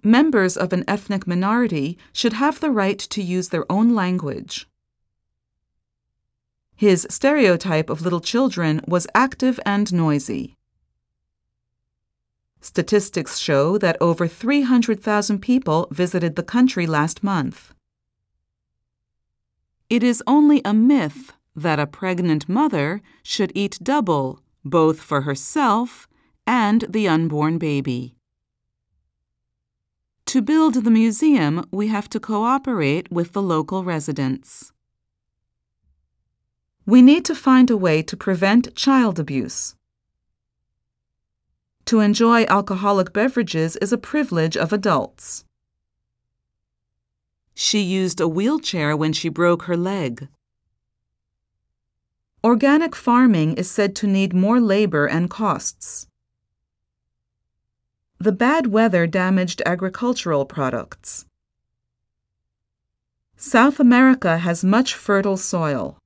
Members of an ethnic minority should have the right to use their own language. His stereotype of little children was active and noisy. Statistics show that over 300,000 people visited the country last month. It is only a myth that a pregnant mother should eat double, both for herself and the unborn baby. To build the museum, we have to cooperate with the local residents. We need to find a way to prevent child abuse. To enjoy alcoholic beverages is a privilege of adults. She used a wheelchair when she broke her leg. Organic farming is said to need more labor and costs. The bad weather damaged agricultural products. South America has much fertile soil.